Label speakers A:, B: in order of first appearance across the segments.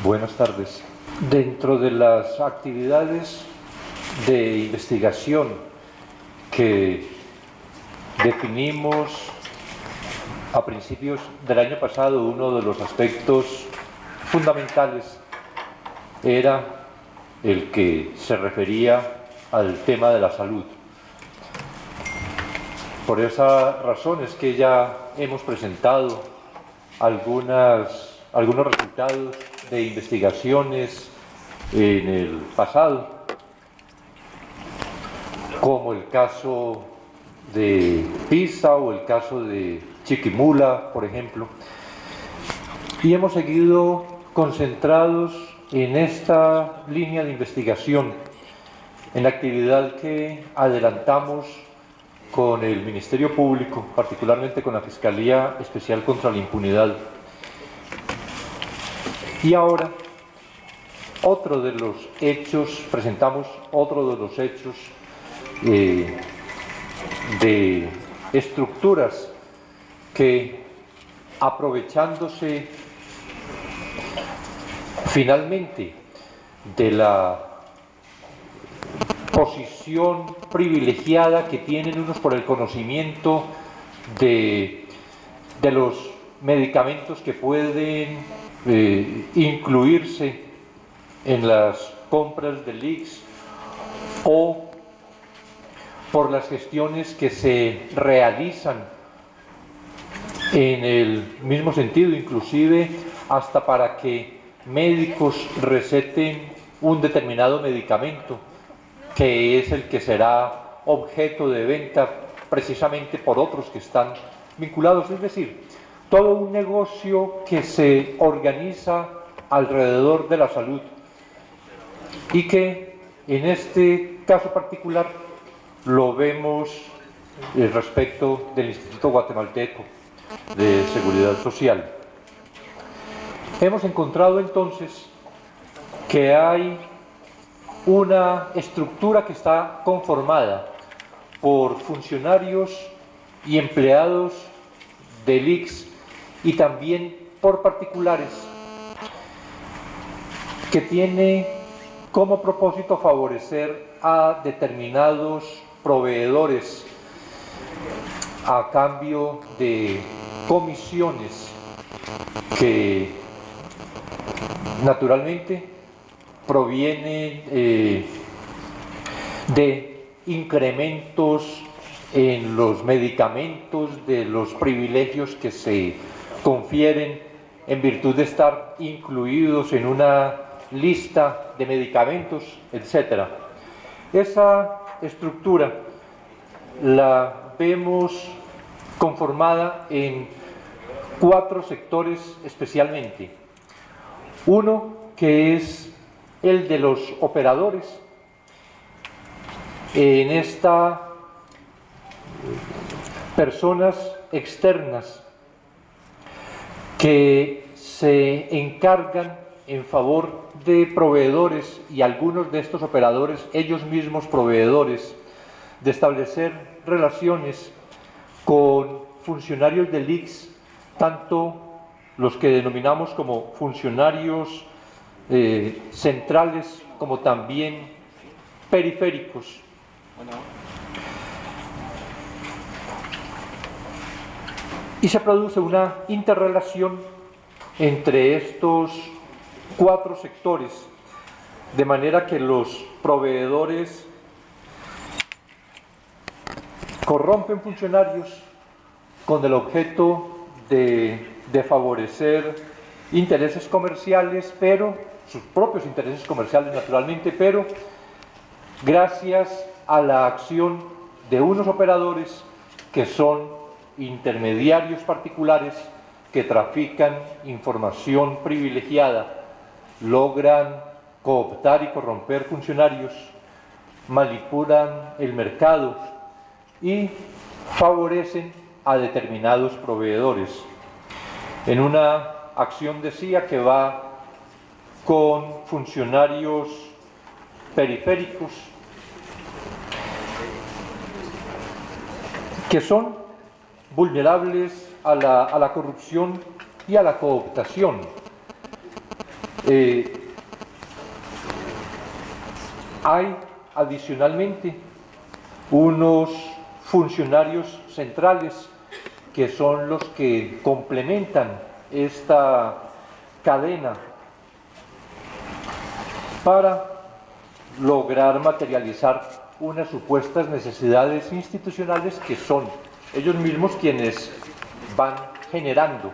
A: Buenas tardes. Dentro de las actividades de investigación que definimos a principios del año pasado, uno de los aspectos fundamentales era el que se refería al tema de la salud. Por esa razón es que ya hemos presentado algunos resultados de investigaciones en el pasado, como el caso de Pisa o el caso de Chiquimula, por ejemplo, y hemos seguido concentrados en esta línea de investigación, en la actividad que adelantamos con el Ministerio Público, particularmente con la Fiscalía Especial contra la Impunidad. Y ahora, presentamos otro de los hechos de estructuras que, aprovechándose finalmente de la posición privilegiada que tienen unos por el conocimiento de los medicamentos que pueden incluirse en las compras del ICS, o por las gestiones que se realizan en el mismo sentido, inclusive hasta para que médicos receten un determinado medicamento que es el que será objeto de venta precisamente por otros que están vinculados, es decir, todo un negocio que se organiza alrededor de la salud y que en este caso particular lo vemos respecto del Instituto Guatemalteco de Seguridad Social. Hemos encontrado entonces que hay una estructura que está conformada por funcionarios y empleados del ICS y también por particulares, que tiene como propósito favorecer a determinados proveedores a cambio de comisiones que naturalmente provienen de incrementos en los medicamentos, de los privilegios que se confieren en virtud de estar incluidos en una lista de medicamentos, etc. Esa estructura la vemos conformada en 4 sectores especialmente. Uno que es el de los operadores. En esta, personas externas que se encargan en favor de proveedores, y algunos de estos operadores, ellos mismos proveedores, de establecer relaciones con funcionarios del ICS, tanto los que denominamos como funcionarios centrales como también periféricos. Y se produce una interrelación entre estos 4 sectores, de manera que los proveedores corrompen funcionarios con el objeto de favorecer intereses comerciales, pero sus propios intereses comerciales naturalmente, pero gracias a la acción de unos operadores que son intermediarios particulares que trafican información privilegiada, logran cooptar y corromper funcionarios, manipulan el mercado y favorecen a determinados proveedores. En una acción, decía, que va con funcionarios periféricos que son vulnerables a la corrupción y a la cooptación. Hay adicionalmente unos funcionarios centrales que son los que complementan esta cadena para lograr materializar unas supuestas necesidades institucionales que son ellos mismos quienes van generando.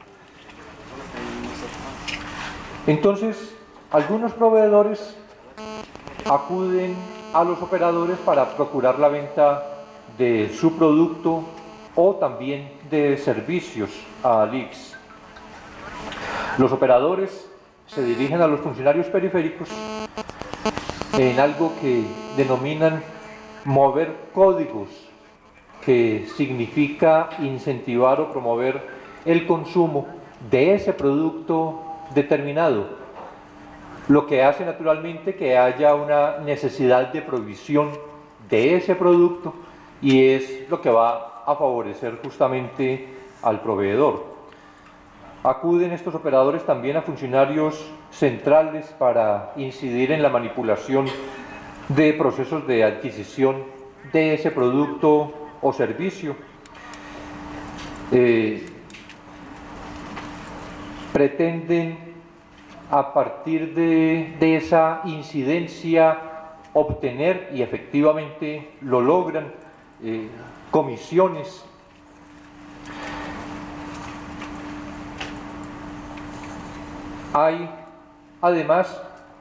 A: Entonces, algunos proveedores acuden a los operadores para procurar la venta de su producto o también de servicios a LICS. Los operadores se dirigen a los funcionarios periféricos en algo que denominan mover códigos, que significa incentivar o promover el consumo de ese producto determinado, lo que hace naturalmente que haya una necesidad de provisión de ese producto y es lo que va a favorecer justamente al proveedor. Acuden estos operadores también a funcionarios centrales para incidir en la manipulación de procesos de adquisición de ese producto o servicio. Pretenden a partir de esa incidencia obtener, y efectivamente lo logran, comisiones. Hay además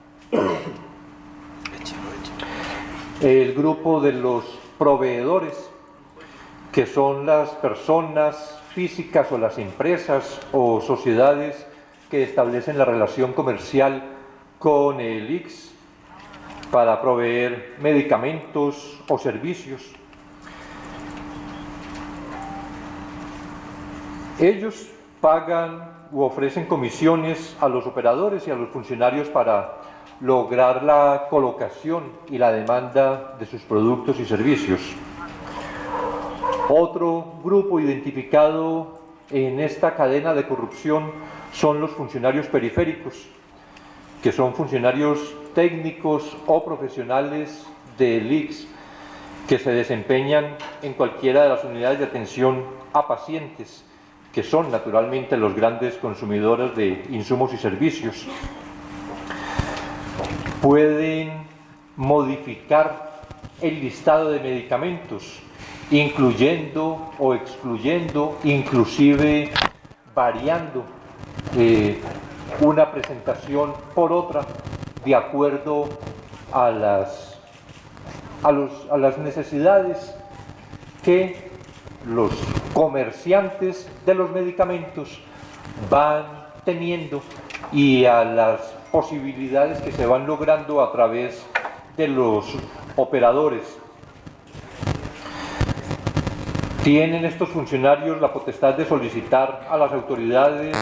A: el grupo de los proveedores, que son las personas físicas o las empresas o sociedades que establecen la relación comercial con el ICS para proveer medicamentos o servicios. Ellos pagan u ofrecen comisiones a los operadores y a los funcionarios para lograr la colocación y la demanda de sus productos y servicios. Otro grupo identificado en esta cadena de corrupción son los funcionarios periféricos, que son funcionarios técnicos o profesionales del ICS que se desempeñan en cualquiera de las unidades de atención a pacientes, que son naturalmente los grandes consumidores de insumos y servicios. Pueden modificar el listado de medicamentos, incluyendo o excluyendo, inclusive variando una presentación por otra de acuerdo a las necesidades que los comerciantes de los medicamentos van teniendo y a las posibilidades que se van logrando a través de los operadores. Tienen estos funcionarios la potestad de solicitar a las autoridades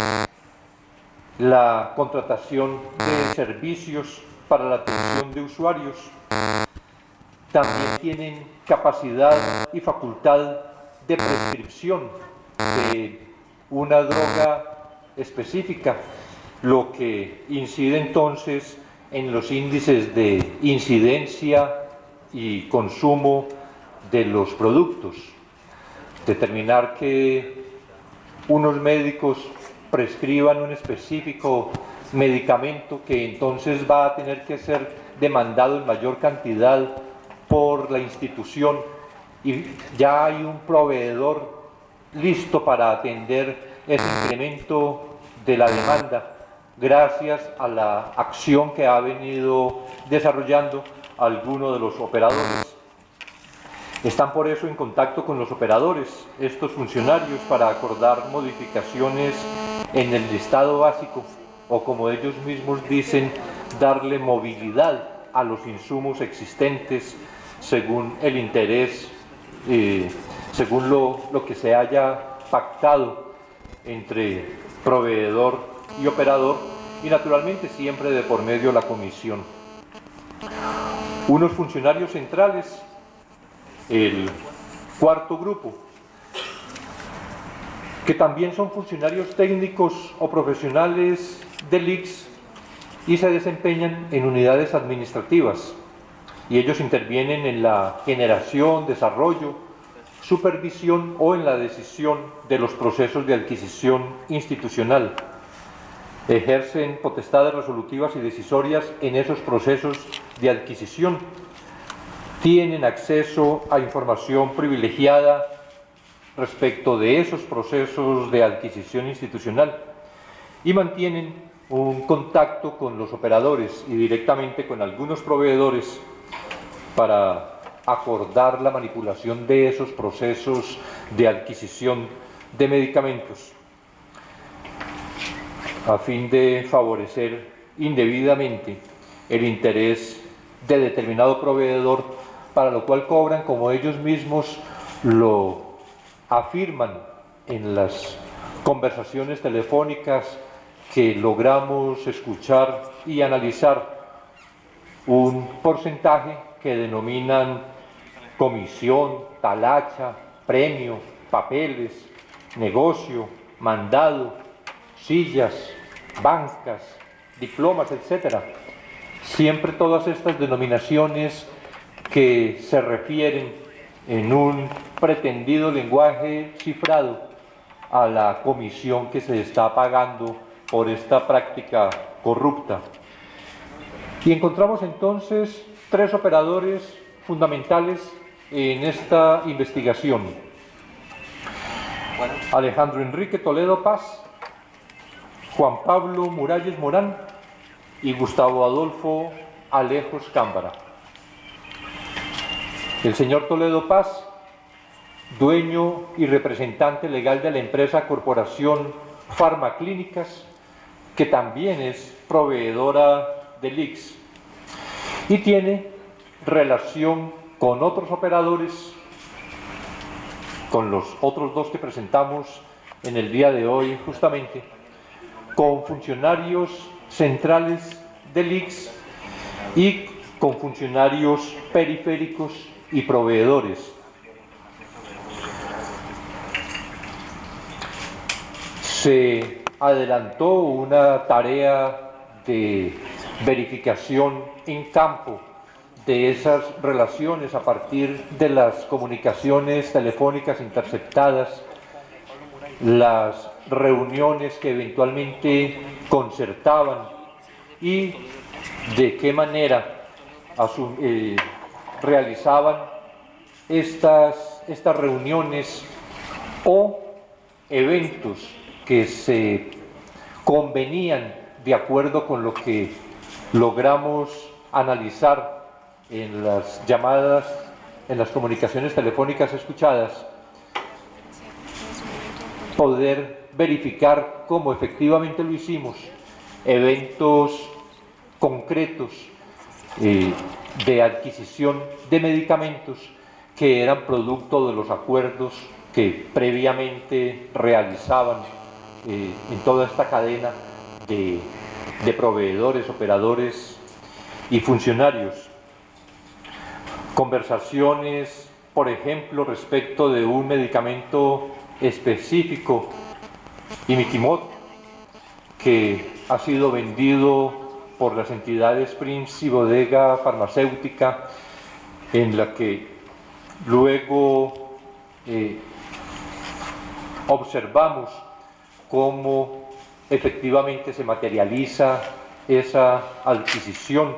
A: la contratación de servicios para la atención de usuarios. También tienen capacidad y facultad de prescripción de una droga específica, lo que incide entonces en los índices de incidencia y consumo de los productos. Determinar que unos médicos prescriban un específico medicamento que entonces va a tener que ser demandado en mayor cantidad por la institución y ya hay un proveedor listo para atender ese incremento de la demanda gracias a la acción que ha venido desarrollando alguno de los operadores. Están por eso en contacto con los operadores, estos funcionarios, para acordar modificaciones en el listado básico o, como ellos mismos dicen, darle movilidad a los insumos existentes según el interés, según lo que se haya pactado entre proveedor y operador, y naturalmente siempre de por medio la comisión. Unos funcionarios centrales, el cuarto grupo, que también son funcionarios técnicos o profesionales del ICS y se desempeñan en unidades administrativas, y ellos intervienen en la generación, desarrollo, supervisión o en la decisión de los procesos de adquisición institucional. Ejercen potestades resolutivas y decisorias en esos procesos de adquisición. Tienen acceso a información privilegiada respecto de esos procesos de adquisición institucional y mantienen un contacto con los operadores y directamente con algunos proveedores para acordar la manipulación de esos procesos de adquisición de medicamentos a fin de favorecer indebidamente el interés de determinado proveedor, para lo cual cobran, como ellos mismos lo afirman en las conversaciones telefónicas que logramos escuchar y analizar, un porcentaje que denominan comisión, talacha, premio, papeles, negocio, mandado, sillas, bancas, diplomas, etc. Siempre todas estas denominaciones que se refieren en un pretendido lenguaje cifrado a la comisión que se está pagando por esta práctica corrupta. Y encontramos entonces tres operadores fundamentales en esta investigación: Alejandro Enrique Toledo Paz, Juan Pablo Muralles Morán y Gustavo Adolfo Alejos Cámbara. El señor Toledo Paz, dueño y representante legal de la empresa Corporación Farmaclínicas, que también es proveedora del ICS, y tiene relación con otros operadores, con los otros dos que presentamos en el día de hoy justamente, con funcionarios centrales del ICS y con funcionarios periféricos y proveedores. Se adelantó una tarea de verificación en campo de esas relaciones a partir de las comunicaciones telefónicas interceptadas, las reuniones que eventualmente concertaban y de qué manera realizaban estas reuniones o eventos que se convenían de acuerdo con lo que logramos analizar en las llamadas, en las comunicaciones telefónicas escuchadas, poder verificar cómo efectivamente lo hicimos, eventos concretos de adquisición de medicamentos que eran producto de los acuerdos que previamente realizaban en toda esta cadena de proveedores, operadores y funcionarios. Conversaciones, por ejemplo, respecto de un medicamento específico, imiquimod, que ha sido vendido por las entidades Prince y Bodega Farmacéutica, en la que luego observamos cómo efectivamente se materializa esa adquisición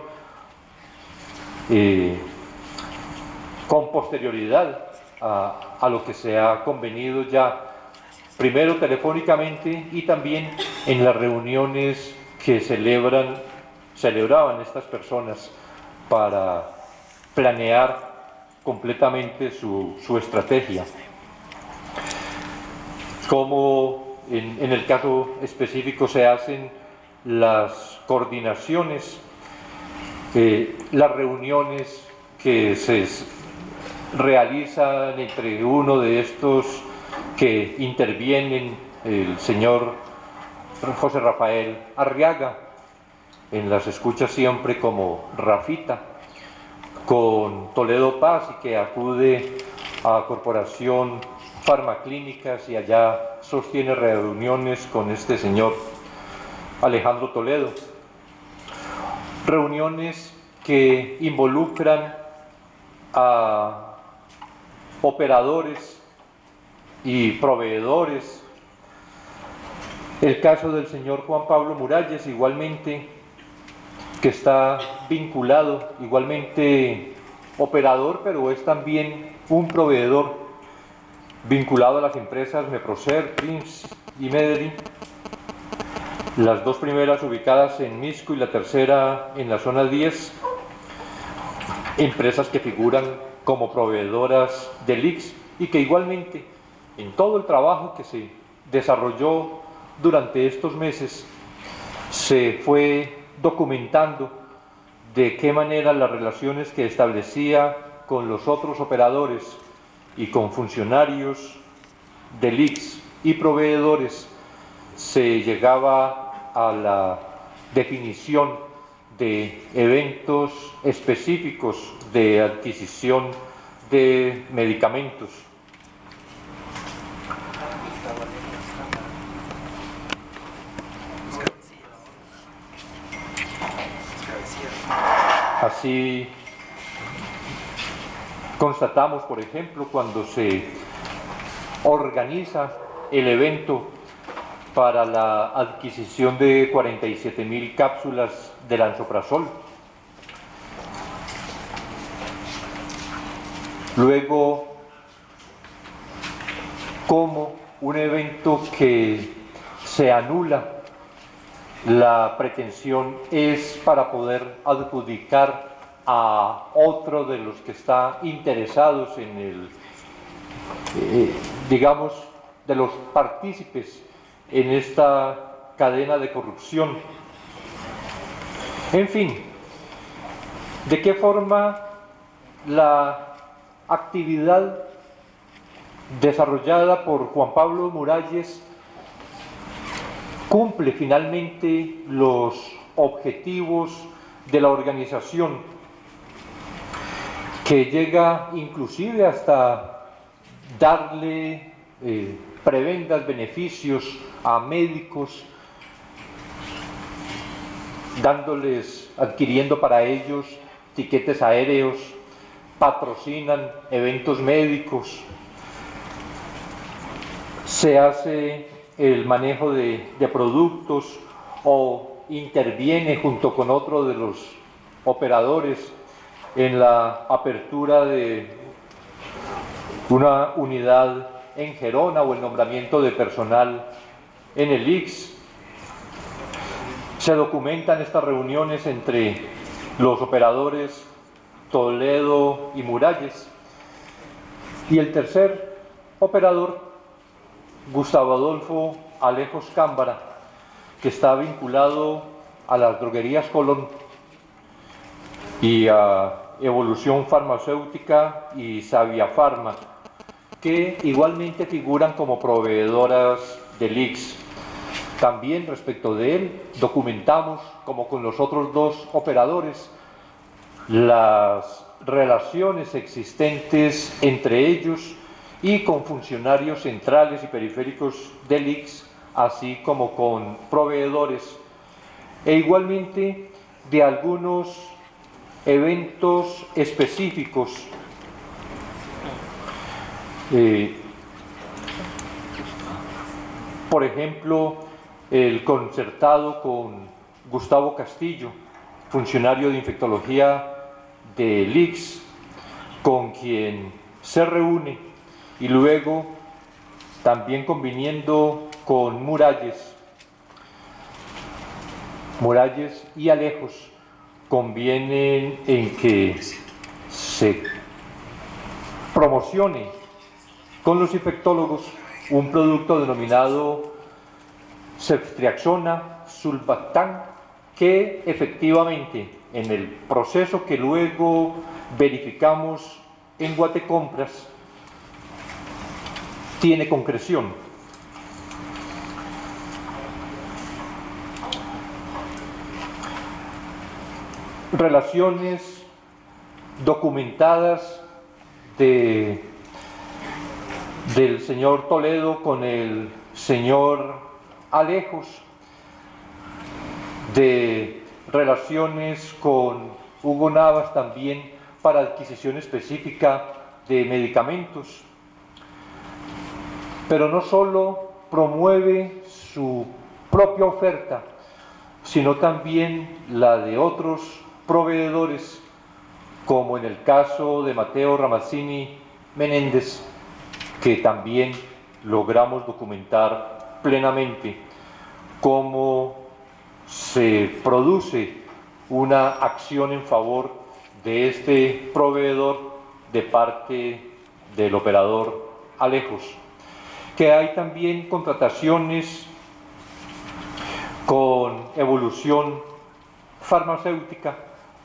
A: con posterioridad a lo que se ha convenido ya, primero telefónicamente y también en las reuniones que celebraban estas personas para planear completamente su estrategia. Como en el caso específico se hacen las coordinaciones, las reuniones que se realizan entre uno de estos que intervienen, el señor José Rafael Arriaga, en las escuchas siempre como Rafita, con Toledo Paz, y que acude a Corporación Farmaclínicas y allá sostiene reuniones con este señor Alejandro Toledo. reuniones que involucran a operadores y proveedores. El caso del señor Juan Pablo Muralles, igualmente, que está vinculado, igualmente operador, pero es también un proveedor vinculado a las empresas Meprocer, Prims y Medellín, las dos primeras ubicadas en Misco y la tercera en la zona 10, empresas que figuran como proveedoras del ICS y que igualmente en todo el trabajo que se desarrolló durante estos meses se fue documentando de qué manera las relaciones que establecía con los otros operadores y con funcionarios del ICS y proveedores se llegaba a la definición de eventos específicos de adquisición de medicamentos. Así constatamos, por ejemplo, cuando se organiza el evento para la adquisición de 47.000 cápsulas de lansoprazol. Luego, como un evento que se anula, la pretensión es para poder adjudicar a otro de los que está interesados en el, digamos, de los partícipes en esta cadena de corrupción. En fin, ¿de qué forma la actividad desarrollada por Juan Pablo Muralles cumple finalmente los objetivos de la organización, que llega inclusive hasta darle prebendas, beneficios a médicos, adquiriendo para ellos tiquetes aéreos, patrocinan eventos médicos, se hace el manejo de productos o interviene junto con otro de los operadores en la apertura de una unidad en Gerona o el nombramiento de personal en el ICS. Se documentan estas reuniones entre los operadores Toledo y Muralles. Y el tercer operador, Gustavo Adolfo Alejos Cámbara, que está vinculado a las droguerías Colón y a Evolución Farmacéutica y Savia Pharma, que igualmente figuran como proveedoras del ICS. También respecto de él documentamos, como con los otros dos operadores, las relaciones existentes entre ellos y con funcionarios centrales y periféricos del ICS, así como con proveedores, e igualmente de algunos eventos específicos. Por ejemplo, el concertado con Gustavo Castillo, funcionario de infectología del ICS, con quien se reúne y luego también conviniendo con Muralles y Alejos, convienen en que se promocione con los infectólogos un producto denominado ceftriaxona sulbactam, que efectivamente en el proceso que luego verificamos en Guatecompras tiene concreción. Relaciones documentadas del señor Toledo con el señor Alejos, de relaciones con Hugo Navas también para adquisición específica de medicamentos. Pero no solo promueve su propia oferta, sino también la de otros proveedores, como en el caso de Mateo Ramazzini Menéndez, que también logramos documentar plenamente cómo se produce una acción en favor de este proveedor de parte del operador Alejos. Que hay también contrataciones con Evolución Farmacéutica,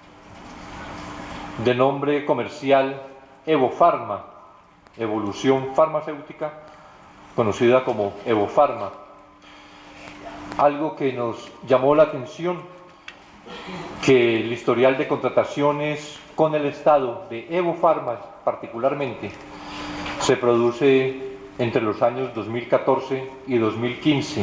A: de nombre comercial Evofarma, Evolución Farmacéutica, conocida como Evofarma. Algo que nos llamó la atención, que el historial de contrataciones con el Estado de Evofarma particularmente se produce entre los años 2014 y 2015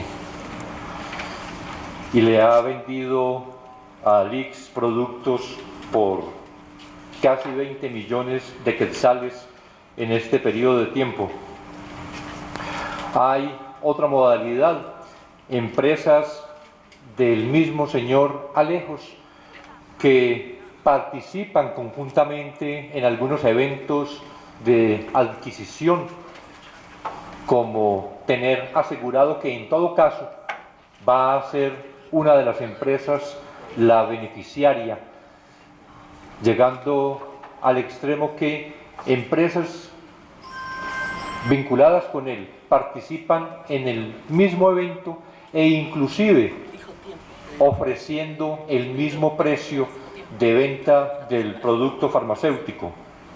A: y le ha vendido a Lix productos por casi 20 millones de quetzales en este periodo de tiempo. Hay otra modalidad, empresas del mismo señor Alejos que participan conjuntamente en algunos eventos de adquisición, como tener asegurado que en todo caso va a ser una de las empresas la beneficiaria, llegando al extremo que empresas vinculadas con él participan en el mismo evento e inclusive ofreciendo el mismo precio de venta del producto farmacéutico.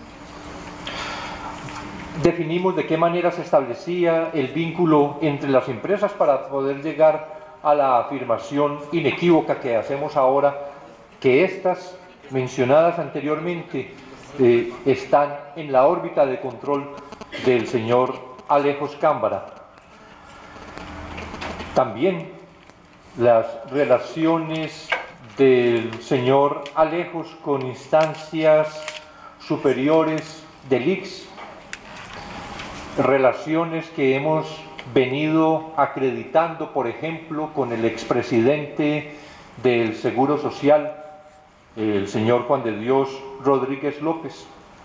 A: Definimos de qué manera se establecía el vínculo entre las empresas para poder llegar a la afirmación inequívoca que hacemos ahora, que estas mencionadas anteriormente están en la órbita de control del señor Alejos Cámbara. También las relaciones del señor Alejos con instancias superiores del ICS, relaciones que hemos venido acreditando, por ejemplo, con el expresidente del Seguro Social, el señor Juan de Dios Rodríguez López,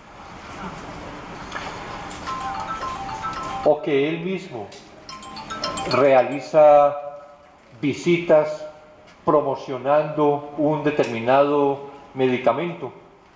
A: o que él mismo realiza visitas promocionando un determinado medicamento.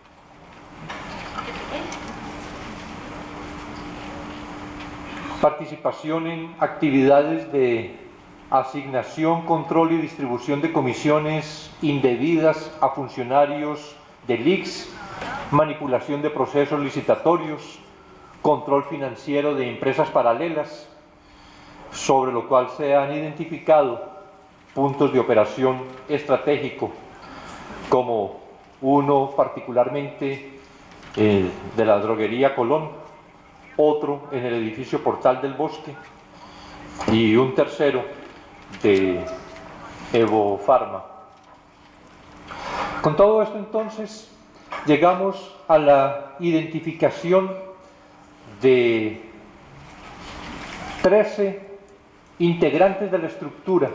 A: Participación en actividades de asignación, control y distribución de comisiones indebidas a funcionarios del ICS, manipulación de procesos licitatorios, control financiero de empresas paralelas, sobre lo cual se han identificado puntos de operación estratégico, como uno particularmente de la droguería Colón, otro en el edificio Portal del Bosque y un tercero de Evofarma. Con todo esto entonces llegamos a la identificación de 13 integrantes de la estructura,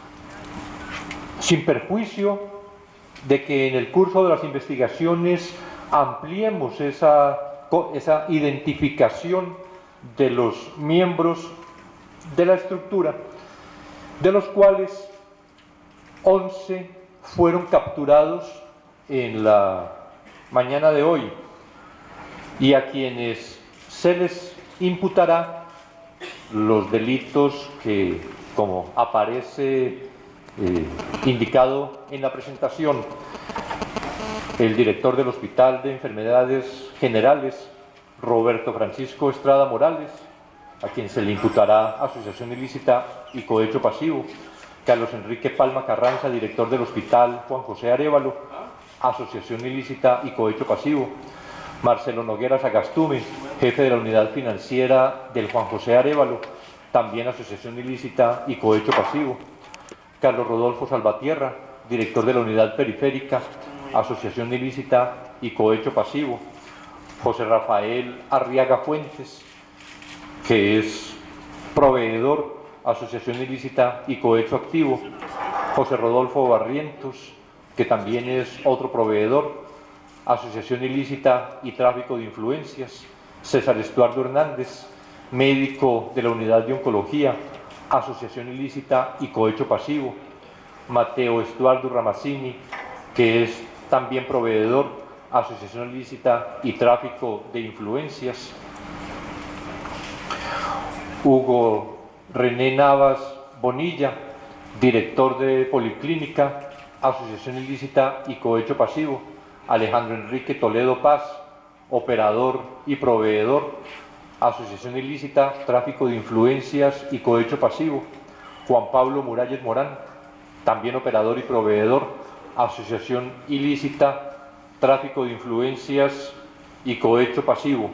A: sin perjuicio de que en el curso de las investigaciones ampliemos esa identificación de los miembros de la estructura, de los cuales 11 fueron capturados en la mañana de hoy y a quienes se les imputará los delitos que, como aparece indicado en la presentación, el director del Hospital de Enfermedades Generales, Roberto Francisco Estrada Morales, a quien se le imputará asociación ilícita y cohecho pasivo; Carlos Enrique Palma Carranza, director del Hospital Juan José Arévalo, asociación ilícita y cohecho pasivo; Marcelo Noguera Sagastume, jefe de la unidad financiera del Juan José Arévalo, también asociación ilícita y cohecho pasivo; Carlos Rodolfo Salvatierra, director de la unidad periférica, asociación ilícita y cohecho pasivo. José Rafael Arriaga Fuentes, que es proveedor, asociación ilícita y cohecho activo. José Rodolfo Barrientos, que también es otro proveedor, asociación ilícita y tráfico de influencias. César Estuardo Hernández, médico de la unidad de oncología, asociación ilícita y cohecho pasivo. Mateo Estuardo Ramazzini, que es también proveedor, asociación ilícita y tráfico de influencias. Hugo René Navas Bonilla, director de Policlínica, asociación ilícita y cohecho pasivo. Alejandro Enrique Toledo Paz, operador y proveedor, asociación ilícita, tráfico de influencias y cohecho pasivo. Juan Pablo Muralles Morán, también operador y proveedor, asociación ilícita, tráfico de influencias y cohecho pasivo.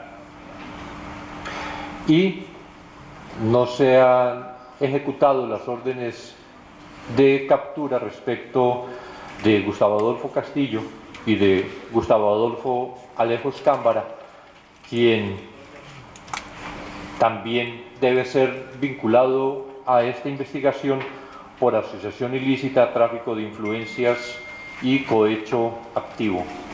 A: Y no se han ejecutado las órdenes de captura respecto de Gustavo Adolfo Castillo y de Gustavo Adolfo Alejos Cámbara, quien también debe ser vinculado a esta investigación por asociación ilícita, tráfico de influencias y cohecho activo.